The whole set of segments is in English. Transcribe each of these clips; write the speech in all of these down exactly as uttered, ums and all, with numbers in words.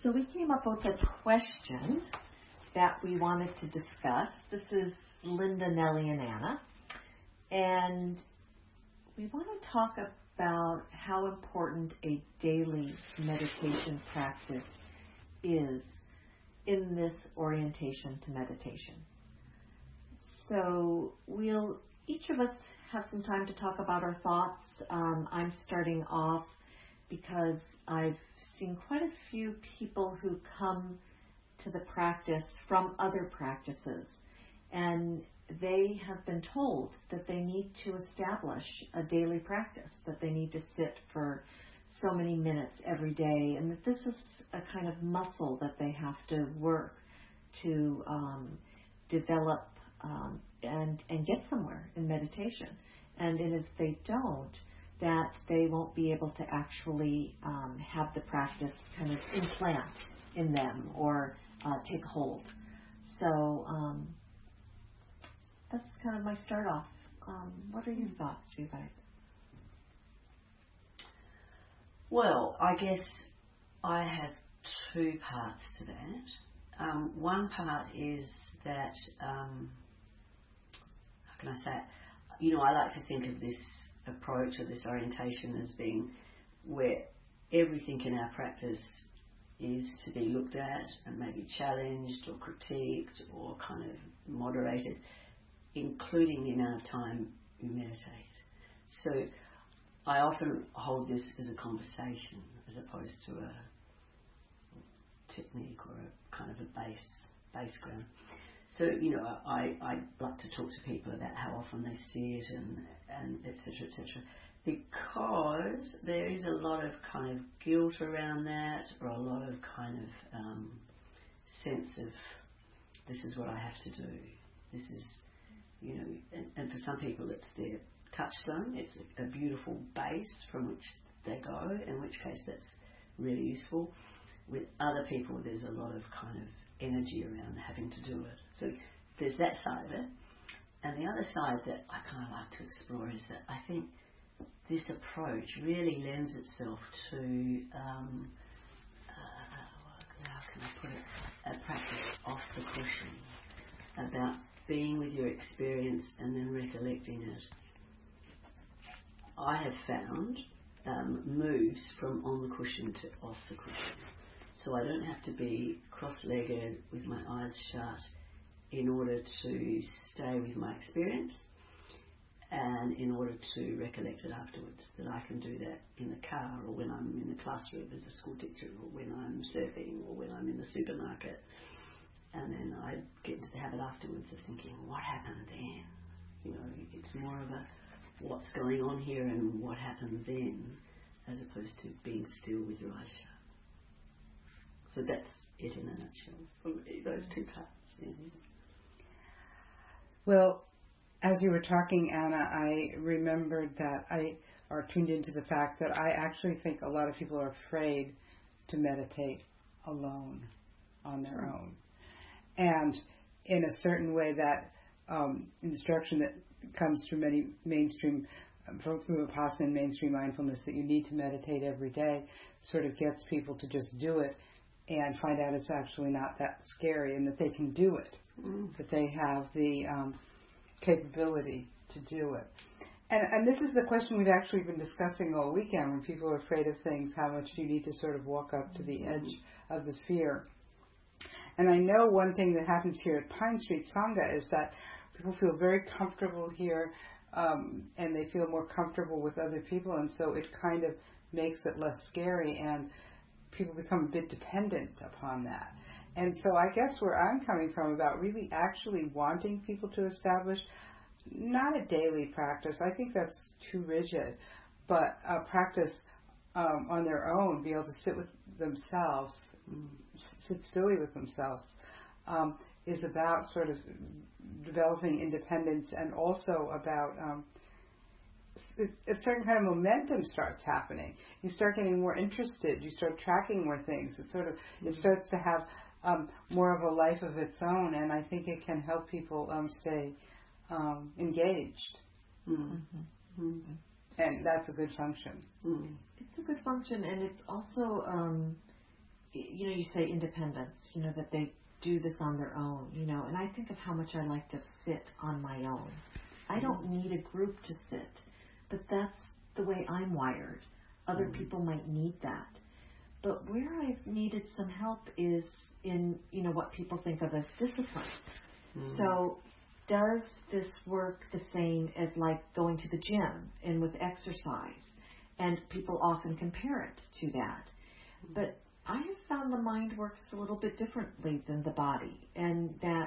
So we came up with a question that we wanted to discuss. This is Linda, Nellie, and Anna. And we want to talk about how important a daily meditation practice is in this orientation to meditation. So we'll, each of us have some time to talk about our thoughts. Um, I'm starting off because I've seen quite a few people who come to the practice from other practices, and they have been told that they need to establish a daily practice, that they need to sit for so many minutes every day, and that this is a kind of muscle that they have to work to um, develop um, and, and get somewhere in meditation. And, and if they don't, that they won't be able to actually um, have the practice kind of implant in them or uh, take hold. So um, that's kind of my start off. Um, what are your thoughts, you guys? Well, I guess I have two parts to that. Um, one part is that, um, how can I say it? You know, I like to think of this approach or this orientation as being where everything in our practice is to be looked at and maybe challenged or critiqued or kind of moderated, including the amount of time you meditate. So I often hold this as a conversation as opposed to a technique or a kind of a base, base ground. So, you know, I, I like to talk to people about how often they see it and, and et cetera, et cetera, because there is a lot of kind of guilt around that, or a lot of kind of um, sense of this is what I have to do. This is, you know, and, and for some people it's their touchstone. It's a, a beautiful base from which they go, in which case that's really useful. With other people, there's a lot of kind of energy around having to do it. So there's that side of it. And the other side that I kind of like to explore is that I think this approach really lends itself to, um, uh, how can I put it, a practice off the cushion, about being with your experience and then recollecting it. I have found um, moves from on the cushion to off the cushion. So I don't have to be cross-legged with my eyes shut in order to stay with my experience and in order to recollect it afterwards. That I can do that in the car, or when I'm in the classroom as a school teacher, or when I'm surfing, or when I'm in the supermarket. And then I get into the habit afterwards of thinking, what happened then? You know, it's more of a what's going on here and what happened then, as opposed to being still with your eyes shut. So that's it in a nutshell, for me, those two parts. Yeah. Well, as you were talking, Anna, I remembered that I, or tuned into the fact that I actually think a lot of people are afraid to meditate alone, on their mm. own. And in a certain way, that um, instruction that comes through many mainstream, through Vipassana and mainstream mindfulness, that you need to meditate every day, sort of gets people to just do it and find out it's actually not that scary, and that they can do it, mm. that they have the um, capability to do it. And, and this is the question we've actually been discussing all weekend. When people are afraid of things, how much do you need to sort of walk up to the edge of the fear? And I know one thing that happens here at Pine Street Sangha is that people feel very comfortable here, um, and they feel more comfortable with other people, and so it kind of makes it less scary, and people become a bit dependent upon that. And so I guess where I'm coming from about really actually wanting people to establish not a daily practice, I think that's too rigid, but a practice um, on their own, be able to sit with themselves, sit stilly with themselves, um, is about sort of developing independence, and also about um, a certain kind of momentum starts happening. You start getting more interested. You start tracking more things. It sort of mm-hmm. it starts to have um, more of a life of its own, and I think it can help people um, stay um, engaged. Mm-hmm. Mm-hmm. And that's a good function. Mm-hmm. It's a good function, and it's also um, you know, you say independence, you know, that they do this on their own, you know, and I think of how much I like to sit on my own. I don't need a group to sit, but that's the way I'm wired. Other mm. people might need that. But where I've needed some help is in, you know, what people think of as discipline. Mm. So does this work the same as like going to the gym and with exercise? And people often compare it to that. Mm. But I have found the mind works a little bit differently than the body, and that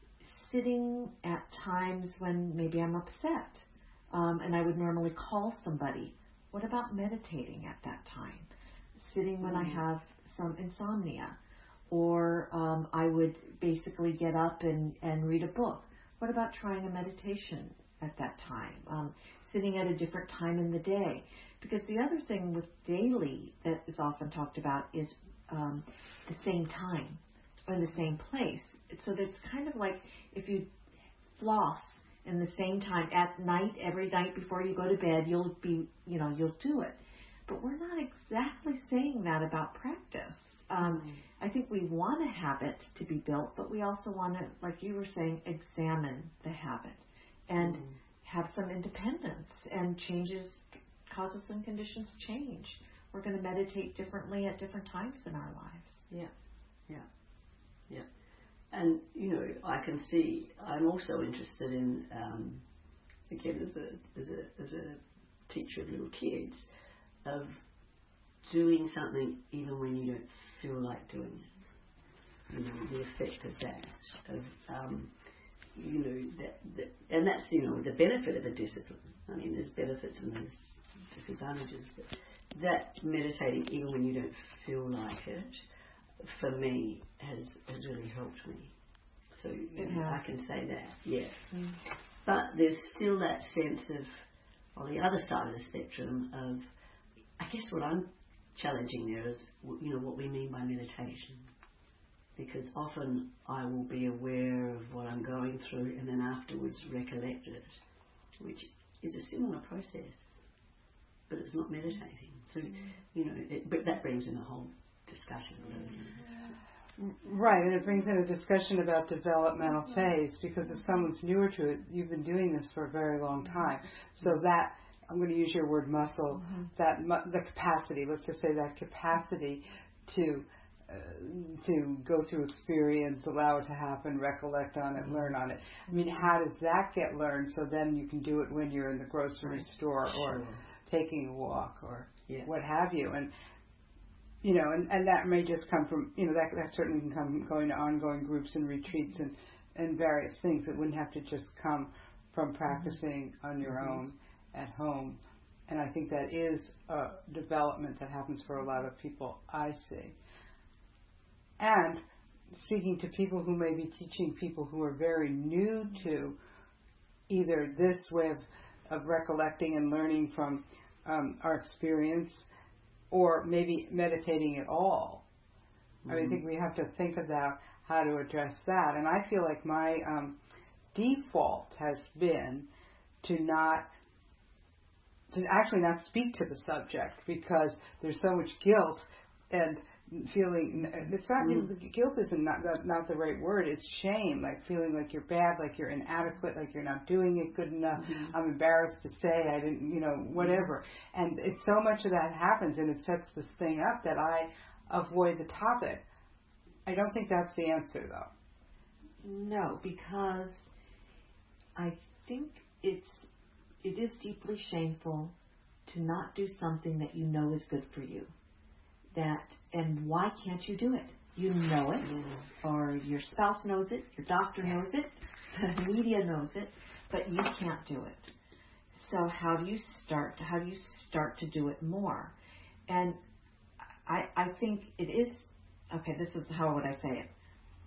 sitting at times when maybe I'm upset, um, and I would normally call somebody. What about meditating at that time? Sitting when mm. I have some insomnia, or um, I would basically get up and, and read a book. What about trying a meditation at that time? Um, sitting at a different time in the day. Because the other thing with daily that is often talked about is um, the same time or in the same place. So that's kind of like if you floss in the same time at night, every night before you go to bed, you'll be, you know, you'll do it. But we're not exactly saying that about practice. Um, mm. I think we want a habit to be built, but we also want to, like you were saying, examine the habit and mm. have some independence, and changes, causes and conditions change. We're going to meditate differently at different times in our lives. Yeah, yeah, yeah. And, you know, I can see, I'm also interested in, um, again, as a, as a, as a teacher of little kids, of doing something even when you don't feel like doing it. You know, the effect of that, of, um, you know, that, that, and that's, you know, the benefit of a discipline. I mean, there's benefits and there's disadvantages, but that meditating even when you don't feel like it, for me, has has really helped me. So you know, I can say that, yeah. Mm. But there's still that sense of, on the other side of the spectrum, of, I guess what I'm challenging there is, you know, what we mean by meditation. Because often I will be aware of what I'm going through and then afterwards recollect it, which is a similar process, but it's not meditating. So, you know, it, but that brings in a whole discussion. Right, and it brings in a discussion about developmental phase, because if someone's newer to it, you've been doing this for a very long time. So that, I'm going to use your word muscle, mm-hmm. that mu- the capacity, let's just say that capacity to uh, to go through experience, allow it to happen, recollect on it, mm-hmm. learn on it. I mean, how does that get learned so then you can do it when you're in the grocery right. store or sure. taking a walk or yeah. what have you? And you know, and, and that may just come from, you know, that that certainly can come from going to ongoing groups and retreats and, and various things. It wouldn't have to just come from practicing mm-hmm. on your mm-hmm. own at home. And I think that is a development that happens for a lot of people, I see. And speaking to people who may be teaching people who are very new to either this way of, of recollecting and learning from um, our experience, or maybe meditating at all. Mm-hmm. I mean, I think we have to think about how to address that. And I feel like my um, default has been to not, to actually not speak to the subject, because there's so much guilt and feeling, it's not, mm. guilt isn't not, not, not the right word, it's shame, like feeling like you're bad, like you're inadequate, like you're not doing it good enough, mm-hmm. I'm embarrassed to say I didn't, you know, whatever. Mm-hmm. And it's so much of that happens, and it sets this thing up that I avoid the topic. I don't think that's the answer, though. No, because I think it's, it is deeply shameful to not do something that you know is good for you. That, and why can't you do it? You know it, or your spouse knows it, your doctor knows it, the media knows it, but you can't do it. So how do you start? How do you start to do it more? And I, I think it is, okay, this is how would I say it.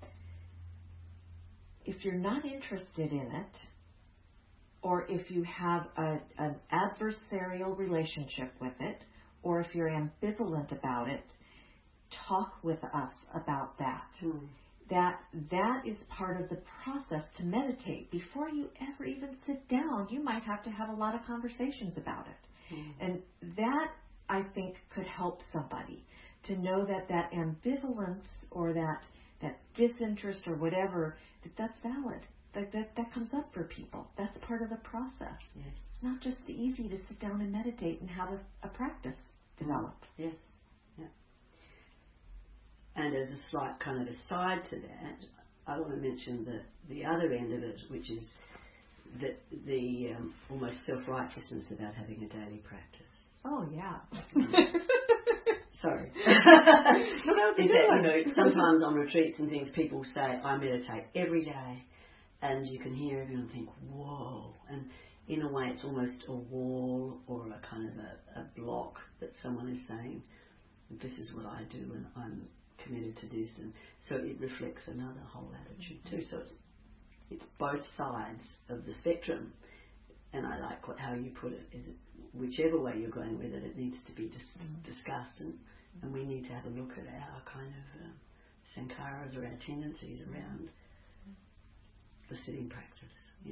If you're not interested in it, or if you have a, an adversarial relationship with it, or if you're ambivalent about it, talk with us about that. Mm. That that is part of the process to meditate. Before you ever even sit down, you might have to have a lot of conversations about it. Mm. And that I think could help somebody to know that that ambivalence or that that disinterest or whatever, that that's valid. That, that that comes up for people. That's part of the process. Yes. It's not just easy to sit down and meditate and have a, a practice develop. Yes. Yeah. And as a slight kind of aside to that, I want to mention the the other end of it, which is the the um, almost self-righteousness about having a daily practice. Oh yeah. Sorry. no, is that, you know, sometimes on retreats and things, people say, I meditate every day, and you can hear everyone think, whoa. And in a way, it's almost a wall or a kind of a, a block that someone is saying, this is what I do, and I'm committed to this. And so it reflects another whole attitude too. So it's, it's both sides of the spectrum. And I like what, how you put it, is it whichever way you're going with it, it needs to be dis- mm. discussed, and, and we need to have a look at our kind of um, sankharas or our tendencies around the sitting practice. Yeah.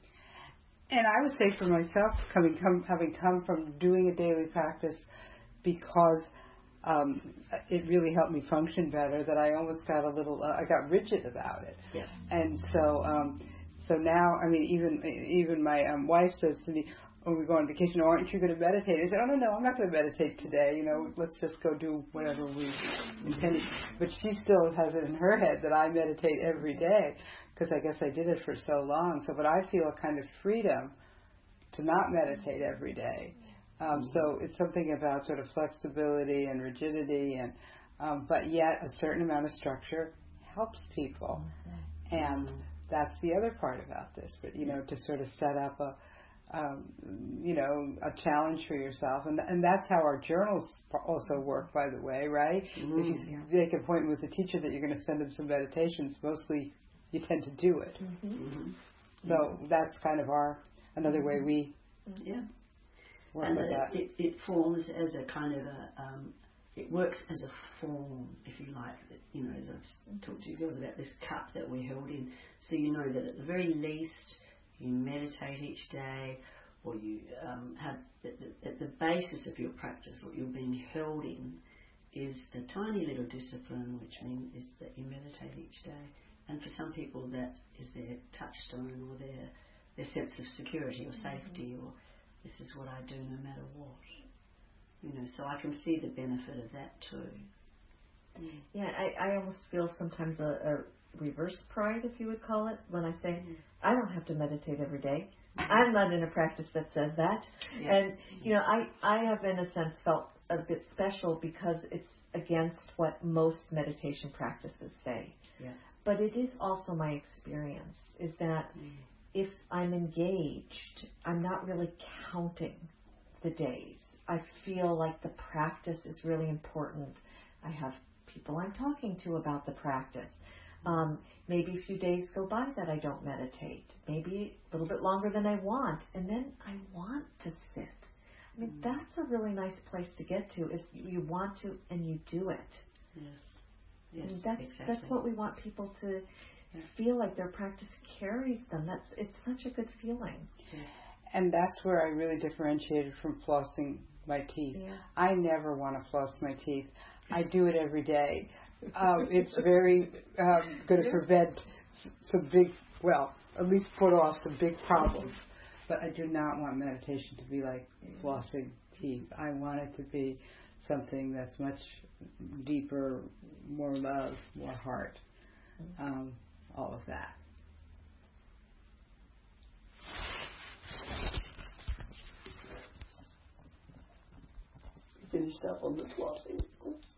And I would say for myself, coming come, having come from doing a daily practice, because um, it really helped me function better, that I almost got a little, uh, I got rigid about it. Yeah. And so, um, so now, I mean, even even my um, wife says to me, when we go on vacation, oh, aren't you going to meditate? I said, oh, no, no, I'm not going to meditate today. You know, let's just go do whatever we intended. But she still has it in her head that I meditate every day, because I guess I did it for so long. So, but I feel a kind of freedom to not meditate every day. Um, so it's something about sort of flexibility and rigidity, and um, but yet a certain amount of structure helps people. And that's the other part about this, but, you know, to sort of set up a, um, you know, a challenge for yourself. And and that's how our journals also work, by the way, right? Mm-hmm. If you make an appointment with the teacher that you're going to send them some meditations, mostly you tend to do it. Mm-hmm. Mm-hmm. So mm-hmm. that's kind of our, another way we yeah. work and with uh, that. It, it forms as a kind of a, um, it works as a form, if you like, that, you know, as I've talked to you girls about this cup that we're held in. So you know that at the very least you meditate each day, or you um, have, at the, at the basis of your practice, what you're being held in is a tiny little discipline, which means is that you meditate each day. And for some people that is their touchstone or their, their sense of security or safety, or this is what I do no matter what. You know, so I can see the benefit of that too. Yeah, I, I almost feel sometimes a, a reverse pride, if you would call it, when I say, mm. I don't have to meditate every day. Mm-hmm. I'm not in a practice that says that. Yeah. And, you know, I, I have in a sense felt a bit special because it's against what most meditation practices say. Yeah. But it is also my experience, is that mm. if I'm engaged, I'm not really counting the days. I feel like the practice is really important. I have people I'm talking to about the practice. Um, maybe a few days go by that I don't meditate. Maybe a little bit longer than I want. And then I want to sit. I mean, mm. that's a really nice place to get to, is you want to and you do it. Yes. Yes, and that's, exactly. That's what we want people to yeah. feel like their practice carries them. That's It's such a good feeling. Yeah. And that's where I really differentiated from flossing my teeth. Yeah. I never want to floss my teeth. I do it every day. Um, it's very um, going to prevent some big, well, at least put off some big problems. But I do not want meditation to be like flossing teeth. I want it to be something that's much deeper, more love, more heart, um, all of that. Finished up on the flossing.